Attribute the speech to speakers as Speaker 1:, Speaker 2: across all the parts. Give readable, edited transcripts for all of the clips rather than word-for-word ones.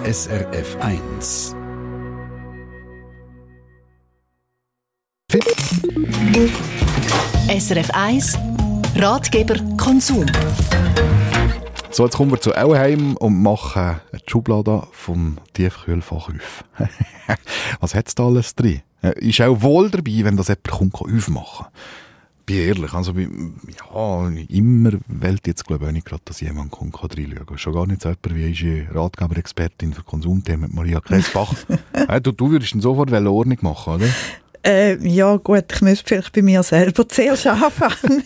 Speaker 1: SRF 1.
Speaker 2: SRF 1 Ratgeber Konsum.
Speaker 1: So, jetzt kommen wir zu Auheim und machen die Schublade vom Tiefkühlfach auf. Was hat es da alles drin? Ist auch wohl dabei, wenn das jemand kommt, aufmachen. Bin ehrlich, also ja, immer wählt jetzt glaube ich auch nicht gerade, dass jemand kommt reinschauen. Schon gar nicht so jemand wie unsere Ratgeber-Expertin für Konsumthemen, Maria Kressbach. Du würdest ihn sofort Ordnung machen, oder?
Speaker 3: Ja gut, ich müsste vielleicht bei mir selber zuerst anfangen.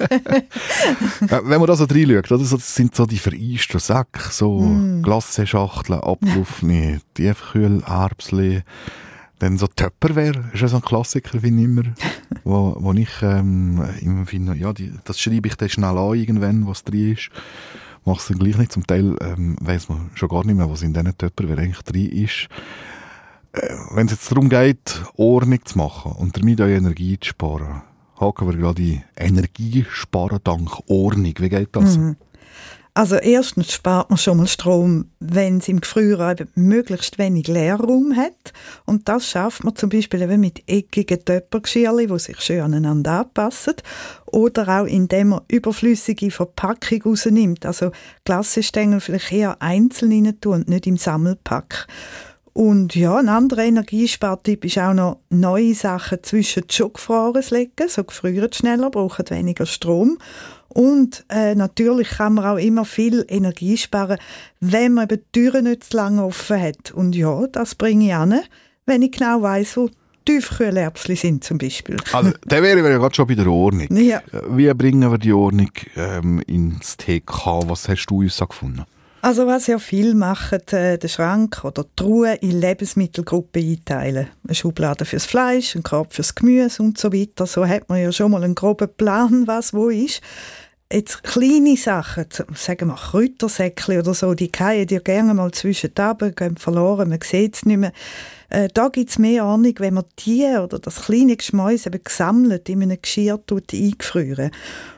Speaker 1: Wenn man da so reinschaut, oder, das sind so die vereisten Säcke, so Glasseschachteln, abgelaufene Tiefkühlerbsli. Dann so Tupperware ist ja so ein Klassiker, finde ich immer, wo ich immer finde, ja, das schreibe ich dann schnell an, irgendwann, was drin ist. Mache es dann gleich nicht. Zum Teil weiss man schon gar nicht mehr, was in diesen Tupperware eigentlich drin ist. Wenn es jetzt darum geht, Ordnung zu machen und damit auch Energie zu sparen, haken wir gerade die Energiesparen dank Ordnung. Wie geht das?
Speaker 3: Also erstens spart man schon mal Strom, wenn es im Gefrierer eben möglichst wenig Leerraum hat. Und das schafft man zum Beispiel eben mit eckigen Töppergeschirrchen, die sich schön aneinander anpassen. Oder auch indem man überflüssige Verpackung rausnimmt. Also Glassestängel vielleicht eher einzeln rein tun und nicht im Sammelpack. Und ja, ein anderer Energiespartipp ist auch noch, neue Sachen zwischen die Schokofroren zu legen. So gefrieren schneller, brauchen weniger Strom. Und natürlich kann man auch immer viel Energie sparen, wenn man eben die Türen nicht zu lange offen hat. Und ja, das bringe ich an, wenn ich genau weiss, wo Tiefkühlerbsli sind zum Beispiel.
Speaker 1: Also, da wären wir ja gerade schon bei der Ordnung.
Speaker 3: Ja.
Speaker 1: Wie bringen wir die Ordnung ins TK? Was hast du uns gefunden?
Speaker 3: Also was ja viel machen, den Schrank oder die Truhe in Lebensmittelgruppen einteilen. Eine Schublade fürs Fleisch, ein Korb fürs Gemüse und so weiter. So hat man ja schon mal einen groben Plan, was wo ist. Jetzt kleine Sachen, sagen wir Kräutersäckchen oder so, die fallen dir gerne mal zwischen die Taben, gehen verloren, man sieht es nicht mehr. Da gibt es mehr Ordnung, wenn man die oder das kleine Geschmäus eben gesammelt in einem Geschirr eingefrieren.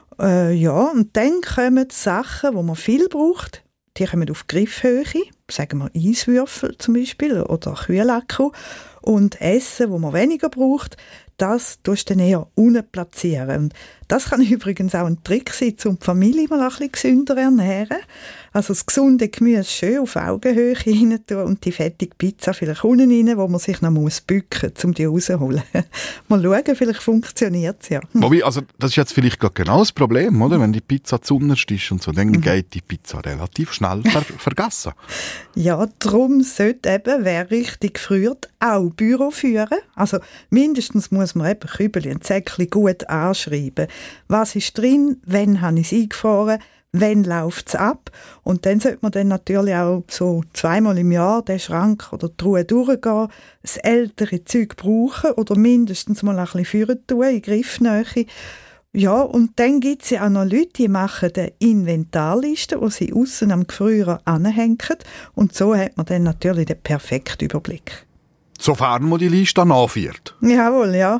Speaker 3: Ja, und dann kommen die Sachen, die man viel braucht. Die kommen auf Griffhöhe, sagen wir Eiswürfel zum Beispiel oder Kühlakku. Und Essen, das man weniger braucht, das tust du dann eher unten platzieren. Und das kann übrigens auch ein Trick sein, um die Familie mal ein bisschen gesünder ernähren. Also das gesunde Gemüse schön auf Augenhöhe rein tun und die fettige Pizza vielleicht unten rein, wo man sich noch bücken muss, um die rauszuholen. Mal schauen, vielleicht funktioniert es ja.
Speaker 1: Wobei, also das ist jetzt vielleicht gerade genau das Problem, oder? Wenn die Pizza zuunterst ist und so, dann geht die Pizza relativ schnell vergessen.
Speaker 3: Ja, darum sollte eben, wer richtig gefriert, auch Büro führen. Also mindestens muss man eben Kübel und Säckchen gut anschreiben. Was ist drin, wann habe ich es eingefahren, wann läuft es ab. Und dann sollte man dann natürlich auch so 2-mal im Jahr den Schrank oder die Truhe durchgehen, das ältere Zeug brauchen oder mindestens mal ein bisschen führen tun, in Griffnähe. Ja, und dann gibt es ja auch noch Leute, die machen eine Inventarliste, die sie aussen am Gefrierer anhängen. Und so hat man dann natürlich den perfekten Überblick.
Speaker 1: Sofern man die Liste nachführt.
Speaker 3: Jawohl, ja.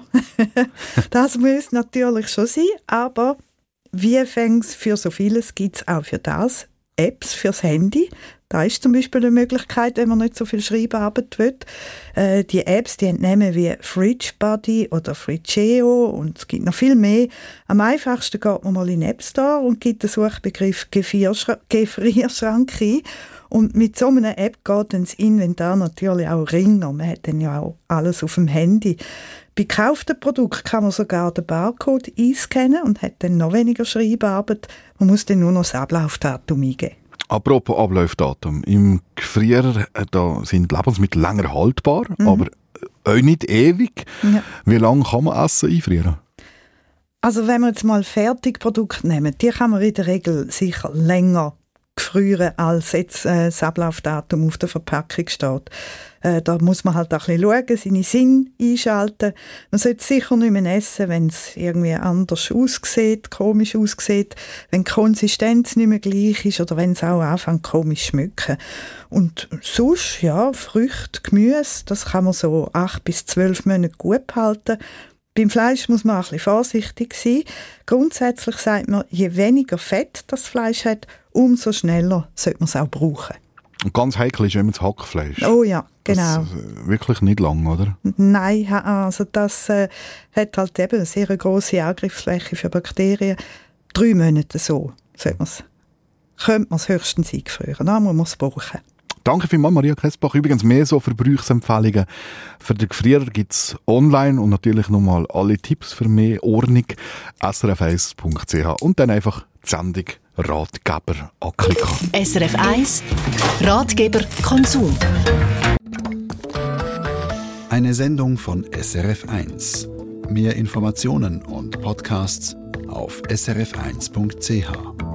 Speaker 3: Das muss natürlich schon sein, aber wie fängst für so vieles gibt es auch für das Apps fürs Handy. Da ist zum Beispiel eine Möglichkeit, wenn man nicht so viel Schreibarbeit will. Die Apps, die entnehmen wie Fridge Buddy oder Frigeo und es gibt noch viel mehr. Am einfachsten geht man mal in den App Store und gibt den Suchbegriff Gefrierschrank ein. Und mit so einer App geht dann das Inventar natürlich auch ringer. Man hat dann ja auch alles auf dem Handy. Bei gekauften Produkten kann man sogar den Barcode einscannen und hat dann noch weniger Schreibarbeit. Man muss dann nur noch das Ablaufdatum eingeben.
Speaker 1: Apropos Ablaufdatum. Im Gefrierer da sind Lebensmittel länger haltbar, aber auch nicht ewig. Ja. Wie lange kann man Essen einfrieren?
Speaker 3: Also wenn wir jetzt mal Fertigprodukte nehmen, die kann man in der Regel sicher länger gefrieren, als jetzt das Ablaufdatum auf der Verpackung steht. Da muss man halt auch ein bisschen schauen, seine Sinne einschalten. Man sollte sicher nicht mehr essen, wenn es irgendwie anders aussieht, komisch aussieht, wenn die Konsistenz nicht mehr gleich ist oder wenn es auch anfängt komisch zu schmecken. Und sonst, ja, Früchte, Gemüse, das kann man so 8 bis 12 Monate gut behalten. Beim Fleisch muss man auch ein bisschen vorsichtig sein. Grundsätzlich sagt man, je weniger Fett das Fleisch hat, umso schneller sollte man es auch brauchen.
Speaker 1: Und ganz heikel ist immer das Hackfleisch.
Speaker 3: Oh ja, genau.
Speaker 1: Das, wirklich nicht lang, oder?
Speaker 3: Nein, also das hat halt eben eine sehr grosse Angriffsfläche für Bakterien. 3 Monate so könnte man es höchstens eingefrieren. Dann muss man es brauchen.
Speaker 1: Danke vielmals, Maria Kessbach. Übrigens mehr so Verbrauchsempfehlungen für den Gefrierer gibt es online und natürlich nochmal alle Tipps für mehr Ordnung srf1.ch und dann einfach die Sendung Ratgeber anklicken.
Speaker 2: SRF 1 Ratgeber Konsum.
Speaker 4: Eine Sendung von SRF 1. Mehr Informationen und Podcasts auf srf1.ch.